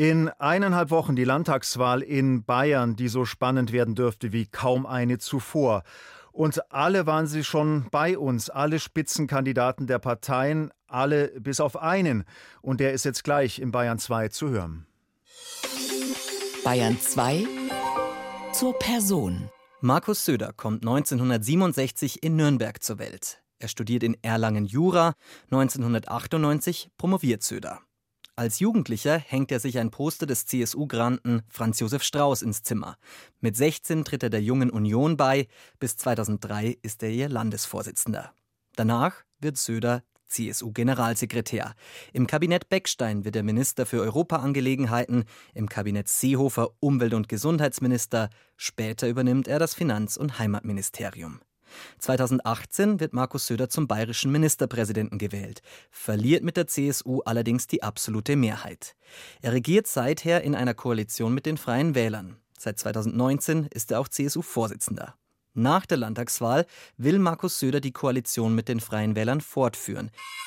In 1,5 Wochen die Landtagswahl in Bayern, die so spannend werden dürfte wie kaum eine zuvor. Und alle waren sie schon bei uns, alle Spitzenkandidaten der Parteien, alle bis auf einen. Und der ist jetzt gleich in Bayern 2 zu hören. Bayern 2 zur Person. Markus Söder kommt 1967 in Nürnberg zur Welt. Er studiert in Erlangen Jura, 1998 promoviert Söder. Als Jugendlicher hängt er sich ein Poster des CSU-Granden Franz Josef Strauß ins Zimmer. Mit 16 tritt er der Jungen Union bei, bis 2003 ist er ihr Landesvorsitzender. Danach wird Söder CSU-Generalsekretär. Im Kabinett Beckstein wird er Minister für Europaangelegenheiten, im Kabinett Seehofer Umwelt- und Gesundheitsminister. Später übernimmt er das Finanz- und Heimatministerium. 2018 wird Markus Söder zum bayerischen Ministerpräsidenten gewählt, verliert mit der CSU allerdings die absolute Mehrheit. Er regiert seither in einer Koalition mit den Freien Wählern. Seit 2019 ist er auch CSU-Vorsitzender. Nach der Landtagswahl will Markus Söder die Koalition mit den Freien Wählern fortführen.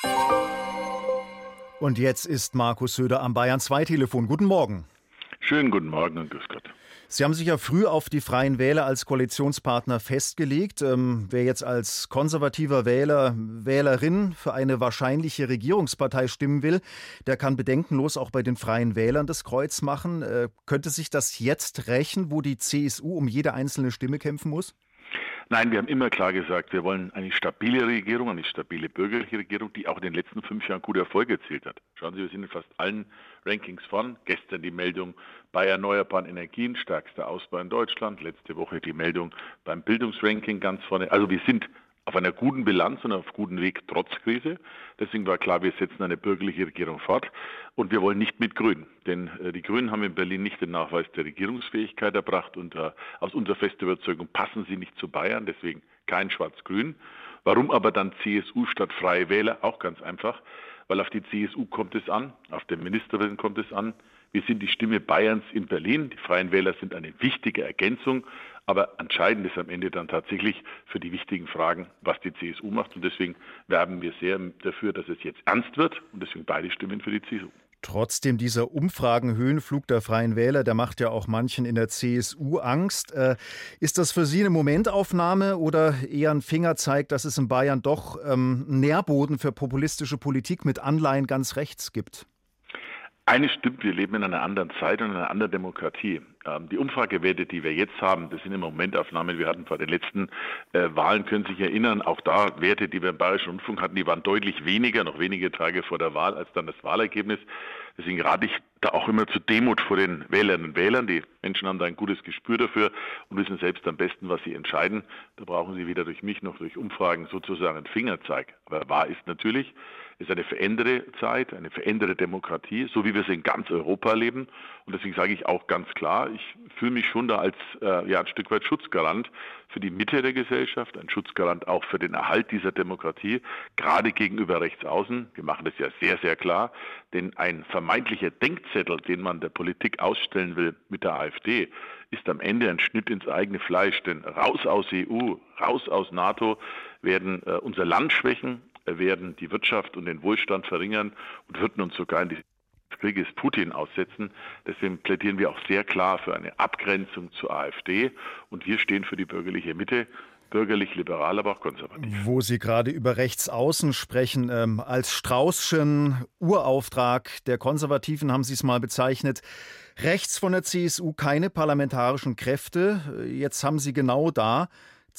Und jetzt ist Markus Söder am Bayern 2 Telefon. Guten Morgen. Schönen guten Morgen und grüß Gott. Sie haben sich ja früh auf die Freien Wähler als Koalitionspartner festgelegt. Wer jetzt als konservativer Wähler, Wählerin für eine wahrscheinliche Regierungspartei stimmen will, der kann bedenkenlos auch bei den Freien Wählern das Kreuz machen. Könnte sich das jetzt rächen, wo die CSU um jede einzelne Stimme kämpfen muss? Nein, wir haben immer klar gesagt, wir wollen eine stabile Regierung, eine stabile bürgerliche Regierung, die auch in den letzten 5 Jahren gute Erfolge erzielt hat. Schauen Sie, wir sind in fast allen Rankings vorn. Gestern die Meldung bei erneuerbaren Energien, stärkster Ausbau in Deutschland. Letzte Woche die Meldung beim Bildungsranking ganz vorne. Also wir sind auf einer guten Bilanz und auf gutem Weg trotz Krise. Deswegen war klar, wir setzen eine bürgerliche Regierung fort. Und wir wollen nicht mit Grünen. Denn die Grünen haben in Berlin nicht den Nachweis der Regierungsfähigkeit erbracht. Und aus unserer festen Überzeugung passen sie nicht zu Bayern. Deswegen kein Schwarz-Grün. Warum aber dann CSU statt Freie Wähler? Auch ganz einfach. Weil auf die CSU kommt es an, auf den Ministerpräsidenten kommt es an. Wir sind die Stimme Bayerns in Berlin. Die Freien Wähler sind eine wichtige Ergänzung. Aber entscheidend ist am Ende dann tatsächlich für die wichtigen Fragen, was die CSU macht. Und deswegen werben wir sehr dafür, dass es jetzt ernst wird. Und deswegen beide Stimmen für die CSU. Trotzdem, dieser Umfragenhöhenflug der Freien Wähler, der macht ja auch manchen in der CSU Angst. Ist das für Sie eine Momentaufnahme oder eher ein Fingerzeig, dass es in Bayern doch Nährboden für populistische Politik mit Anleihen ganz rechts gibt? Eines stimmt, wir leben in einer anderen Zeit und in einer anderen Demokratie. Die Umfragewerte, die wir jetzt haben, das sind im Momentaufnahmen. Wir hatten vor den letzten Wahlen, können Sie sich erinnern, auch da Werte, die wir im Bayerischen Rundfunk hatten, die waren deutlich weniger, noch wenige Tage vor der Wahl, als dann das Wahlergebnis. Deswegen rate ich da auch immer zu Demut vor den Wählerinnen und Wählern. Die Menschen haben da ein gutes Gespür dafür und wissen selbst am besten, was sie entscheiden. Da brauchen sie weder durch mich noch durch Umfragen sozusagen einen Fingerzeig. Aber wahr ist natürlich, es ist eine veränderte Zeit, eine veränderte Demokratie, so wie wir es in ganz Europa leben. Und deswegen sage ich auch ganz klar, ich fühle mich schon da als ein Stück weit Schutzgarant für die Mitte der Gesellschaft, ein Schutzgarant auch für den Erhalt dieser Demokratie, gerade gegenüber Rechtsaußen. Wir machen das ja sehr, sehr klar, denn ein vermeintlicher Denkzettel, den man der Politik ausstellen will mit der AfD, ist am Ende ein Schnitt ins eigene Fleisch. Denn raus aus EU, raus aus NATO werden unser Land schwächen, werden die Wirtschaft und den Wohlstand verringern und würden uns sogar in die Krieges Putin aussetzen. Deswegen plädieren wir auch sehr klar für eine Abgrenzung zur AfD. Und wir stehen für die bürgerliche Mitte, bürgerlich, liberal, aber auch konservativ. Wo Sie gerade über Rechtsaußen sprechen, als Straußschen Urauftrag der Konservativen haben Sie es mal bezeichnet. Rechts von der CSU keine parlamentarischen Kräfte. Jetzt haben Sie genau da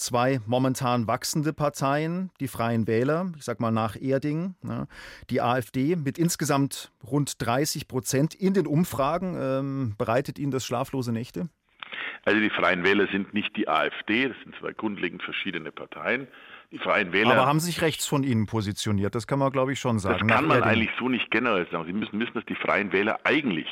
2 momentan wachsende Parteien, die Freien Wähler, ich sag mal nach Erding, die AfD mit insgesamt rund 30% in den Umfragen. Bereitet Ihnen das schlaflose Nächte? Also die Freien Wähler sind nicht die AfD, das sind 2 grundlegend verschiedene Parteien. Die Freien Wähler. Aber haben sich rechts von Ihnen positioniert, das kann man glaube ich schon sagen. Das kann man eigentlich so nicht generell sagen. Sie müssen wissen, dass die Freien Wähler eigentlich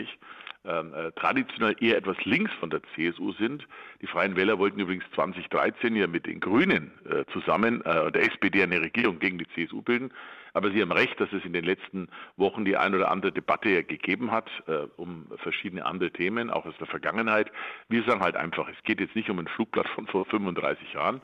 traditionell eher etwas links von der CSU sind. Die Freien Wähler wollten übrigens 2013 ja mit den Grünen zusammen der SPD eine Regierung gegen die CSU bilden. Aber Sie haben recht, dass es in den letzten Wochen die ein oder andere Debatte ja gegeben hat um verschiedene andere Themen, auch aus der Vergangenheit. Wir sagen halt einfach, es geht jetzt nicht um ein Flugblatt von vor 35 Jahren,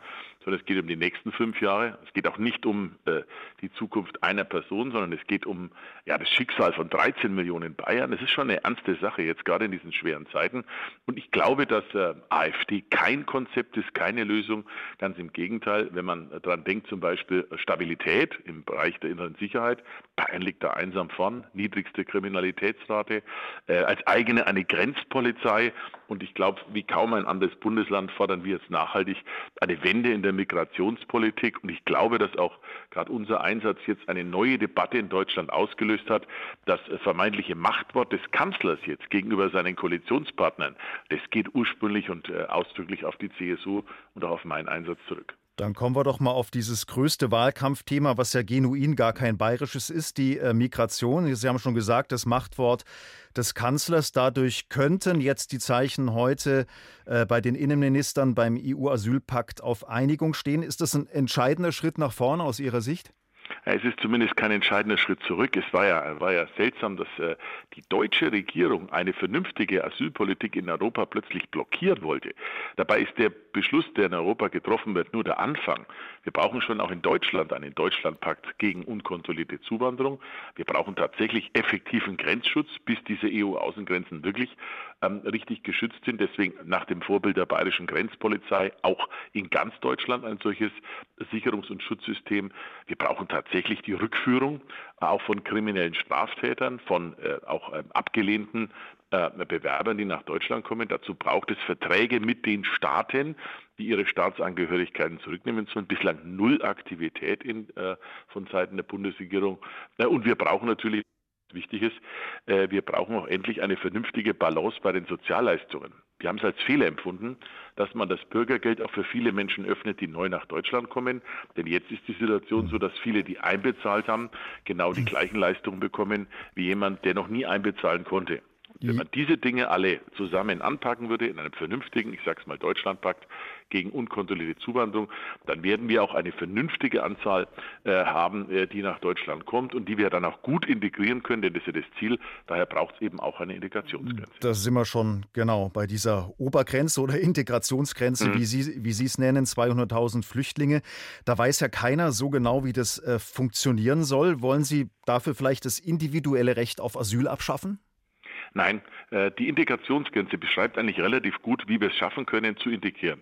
sondern es geht um die nächsten 5 Jahre. Es geht auch nicht um die Zukunft einer Person, sondern es geht um das Schicksal von 13 Millionen Bayern. Das ist schon eine ernste Sache jetzt, gerade in diesen schweren Zeiten. Und ich glaube, dass AfD kein Konzept ist, keine Lösung. Ganz im Gegenteil, wenn man daran denkt, zum Beispiel Stabilität im Bereich der inneren Sicherheit. Bayern liegt da einsam vorn, niedrigste Kriminalitätsrate, als eigene eine Grenzpolizei. Und ich glaube, wie kaum ein anderes Bundesland fordern wir jetzt nachhaltig eine Wende in der Migrationspolitik. Und ich glaube, dass auch gerade unser Einsatz jetzt eine neue Debatte in Deutschland ausgelöst hat. Das vermeintliche Machtwort des Kanzlers jetzt gegenüber seinen Koalitionspartnern, das geht ursprünglich und ausdrücklich auf die CSU und auch auf meinen Einsatz zurück. Dann kommen wir doch mal auf dieses größte Wahlkampfthema, was ja genuin gar kein bayerisches ist, die Migration. Sie haben schon gesagt, das Machtwort des Kanzlers. Dadurch könnten jetzt die Zeichen heute bei den Innenministern beim EU-Asylpakt auf Einigung stehen. Ist das ein entscheidender Schritt nach vorne aus Ihrer Sicht? Es ist zumindest kein entscheidender Schritt zurück. Es war ja seltsam, dass die deutsche Regierung eine vernünftige Asylpolitik in Europa plötzlich blockieren wollte. Dabei ist der Beschluss, der in Europa getroffen wird, nur der Anfang. Wir brauchen schon auch in Deutschland einen Deutschlandpakt gegen unkontrollierte Zuwanderung. Wir brauchen tatsächlich effektiven Grenzschutz, bis diese EU-Außengrenzen wirklich richtig geschützt sind. Deswegen nach dem Vorbild der bayerischen Grenzpolizei auch in ganz Deutschland ein solches Sicherungs- und Schutzsystem. Wir brauchen tatsächlich die Rückführung auch von kriminellen Straftätern, von auch abgelehnten Bewerbern, die nach Deutschland kommen. Dazu braucht es Verträge mit den Staaten, die ihre Staatsangehörigkeiten zurücknehmen sollen. Bislang null Aktivität von Seiten der Bundesregierung. Und wir brauchen natürlich, wichtig ist, wir brauchen auch endlich eine vernünftige Balance bei den Sozialleistungen. Wir haben es als Fehler empfunden, dass man das Bürgergeld auch für viele Menschen öffnet, die neu nach Deutschland kommen. Denn jetzt ist die Situation so, dass viele, die einbezahlt haben, genau die gleichen Leistungen bekommen wie jemand, der noch nie einbezahlen konnte. Wenn man diese Dinge alle zusammen anpacken würde in einem vernünftigen, ich sage es mal Deutschlandpakt gegen unkontrollierte Zuwanderung, dann werden wir auch eine vernünftige Anzahl haben, die nach Deutschland kommt und die wir dann auch gut integrieren können, denn das ist ja das Ziel. Daher braucht es eben auch eine Integrationsgrenze. Da sind wir schon genau bei dieser Obergrenze oder Integrationsgrenze, wie Sie es nennen, 200.000 Flüchtlinge. Da weiß ja keiner so genau, wie das funktionieren soll. Wollen Sie dafür vielleicht das individuelle Recht auf Asyl abschaffen? Nein, die Integrationsgrenze beschreibt eigentlich relativ gut, wie wir es schaffen können, zu integrieren.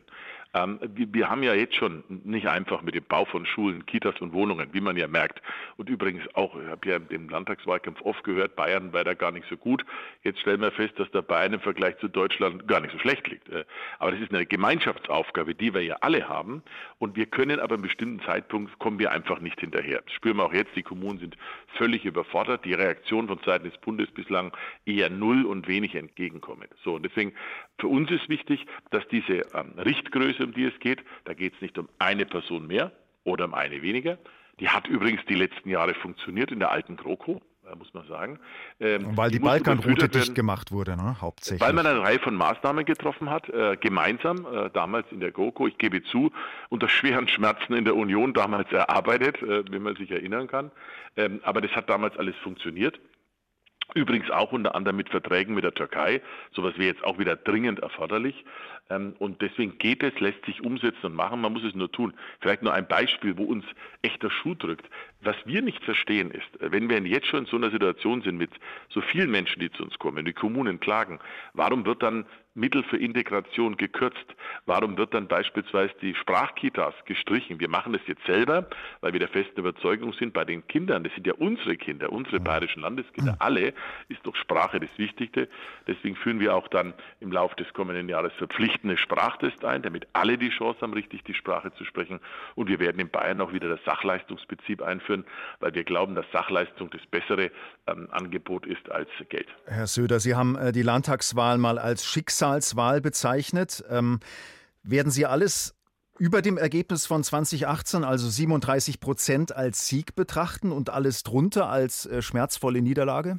Wir haben ja jetzt schon nicht einfach mit dem Bau von Schulen, Kitas und Wohnungen, wie man ja merkt. Und übrigens auch, ich habe ja im Landtagswahlkampf oft gehört, Bayern war da gar nicht so gut. Jetzt stellen wir fest, dass der Bayern im Vergleich zu Deutschland gar nicht so schlecht liegt. Aber das ist eine Gemeinschaftsaufgabe, die wir ja alle haben. Und wir können aber einem bestimmten Zeitpunkt, kommen wir einfach nicht hinterher. Das spüren wir auch jetzt, die Kommunen sind völlig überfordert. Die Reaktion von Seiten des Bundes bislang eher null und wenig entgegenkommen. So, und deswegen, für uns ist wichtig, dass diese Richtgröße, um die es geht, da geht es nicht um eine Person mehr oder um eine weniger. Die hat übrigens die letzten Jahre funktioniert in der alten GroKo, muss man sagen. Weil die Balkanroute dicht gemacht wurde, ne? Hauptsächlich. Weil man eine Reihe von Maßnahmen getroffen hat, gemeinsam, damals in der GroKo, ich gebe zu, unter schweren Schmerzen in der Union damals erarbeitet, wenn man sich erinnern kann. Aber das hat damals alles funktioniert. Übrigens auch unter anderem mit Verträgen mit der Türkei. Sowas wäre jetzt auch wieder dringend erforderlich. Und deswegen geht es, lässt sich umsetzen und machen. Man muss es nur tun. Vielleicht nur ein Beispiel, wo uns echt der Schuh drückt. Was wir nicht verstehen ist, wenn wir jetzt schon in so einer Situation sind mit so vielen Menschen, die zu uns kommen, die Kommunen klagen, warum wird dann Mittel für Integration gekürzt? Warum wird dann beispielsweise die Sprachkitas gestrichen? Wir machen das jetzt selber, weil wir der festen Überzeugung sind, bei den Kindern, das sind ja unsere Kinder, unsere bayerischen Landeskinder, alle, ist doch Sprache das Wichtigste. Deswegen führen wir auch dann im Laufe des kommenden Jahres verpflichtende Sprachtests ein, damit alle die Chance haben, richtig die Sprache zu sprechen. Und wir werden in Bayern auch wieder das Sachleistungsprinzip einführen, weil wir glauben, dass Sachleistung das bessere Angebot ist als Geld. Herr Söder, Sie haben die Landtagswahl mal als Schicksalswahl bezeichnet. Werden Sie alles über dem Ergebnis von 2018, also 37%, als Sieg betrachten und alles drunter als schmerzvolle Niederlage?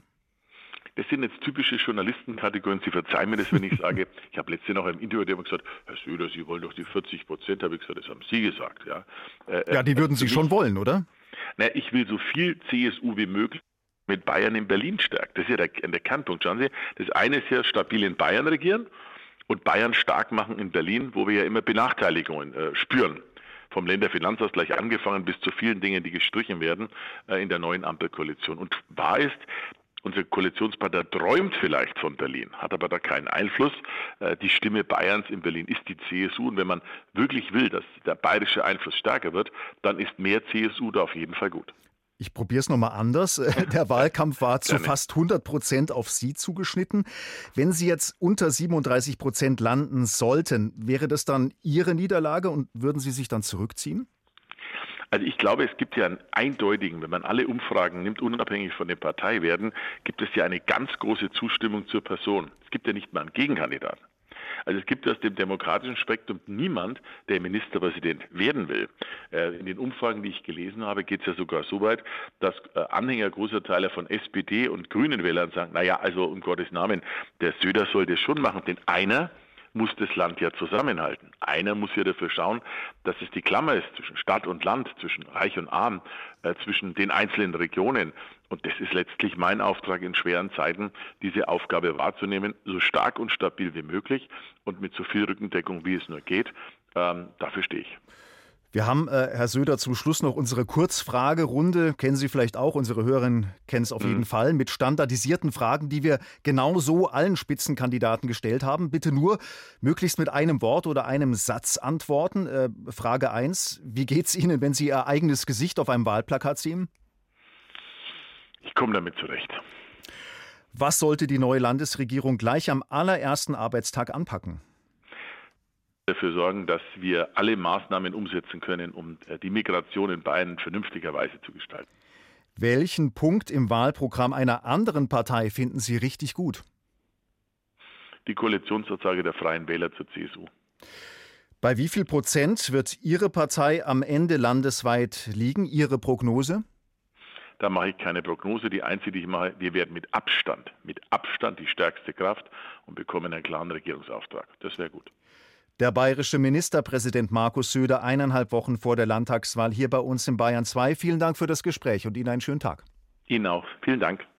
Das sind jetzt typische Journalistenkategorien. Sie verzeihen mir das, wenn ich sage, ich habe letztens noch im Interview gesagt, Herr Söder, Sie wollen doch die 40%, habe ich gesagt, das haben Sie gesagt. Ja, die würden Sie schon wollen, oder? Na, ich will so viel CSU wie möglich mit Bayern in Berlin stärken. Das ist ja der Kernpunkt. Schauen Sie, das eine ist ja stabil in Bayern regieren und Bayern stark machen in Berlin, wo wir ja immer Benachteiligungen spüren. vom Länderfinanzausgleich angefangen bis zu vielen Dingen, die gestrichen werden in der neuen Ampelkoalition. Und wahr ist, unser Koalitionspartner träumt vielleicht von Berlin, hat aber da keinen Einfluss. Die Stimme Bayerns in Berlin ist die CSU. Und wenn man wirklich will, dass der bayerische Einfluss stärker wird, dann ist mehr CSU da auf jeden Fall gut. Ich probiere es nochmal anders. Der Wahlkampf war zu fast 100% auf Sie zugeschnitten. Wenn Sie jetzt unter 37% landen sollten, wäre das dann Ihre Niederlage und würden Sie sich dann zurückziehen? Also ich glaube, es gibt ja einen eindeutigen, wenn man alle Umfragen nimmt, unabhängig von den Parteiwerten, gibt es ja eine ganz große Zustimmung zur Person. Es gibt ja nicht mal einen Gegenkandidaten. Also es gibt aus dem demokratischen Spektrum niemand, der Ministerpräsident werden will. In den Umfragen, die ich gelesen habe, geht es ja sogar so weit, dass Anhänger großer Teile von SPD und Grünen Wählern sagen, naja, also um Gottes Namen, der Söder soll das schon machen, denn einer muss das Land ja zusammenhalten. Einer muss ja dafür schauen, dass es die Klammer ist zwischen Stadt und Land, zwischen Reich und Arm, zwischen den einzelnen Regionen. Und das ist letztlich mein Auftrag in schweren Zeiten, diese Aufgabe wahrzunehmen, so stark und stabil wie möglich und mit so viel Rückendeckung, wie es nur geht. Dafür stehe ich. Wir haben, Herr Söder, zum Schluss noch unsere Kurzfragerunde. Kennen Sie vielleicht auch, unsere Hörerinnen kennen es auf jeden Fall, mit standardisierten Fragen, die wir genauso allen Spitzenkandidaten gestellt haben. Bitte nur möglichst mit einem Wort oder einem Satz antworten. Frage 1, wie geht's Ihnen, wenn Sie Ihr eigenes Gesicht auf einem Wahlplakat sehen? Ich komme damit zurecht. Was sollte die neue Landesregierung gleich am allerersten Arbeitstag anpacken? Dafür sorgen, dass wir alle Maßnahmen umsetzen können, um die Migration in Bayern vernünftigerweise zu gestalten. Welchen Punkt im Wahlprogramm einer anderen Partei finden Sie richtig gut? Die Koalitionsaussage der Freien Wähler zur CSU. Bei wie viel Prozent wird Ihre Partei am Ende landesweit liegen? Ihre Prognose? Da mache ich keine Prognose. Die einzige, die ich mache, wir werden mit Abstand die stärkste Kraft und bekommen einen klaren Regierungsauftrag. Das wäre gut. Der bayerische Ministerpräsident Markus Söder 1,5 Wochen vor der Landtagswahl hier bei uns in Bayern 2. Vielen Dank für das Gespräch und Ihnen einen schönen Tag. Ihnen auch. Vielen Dank.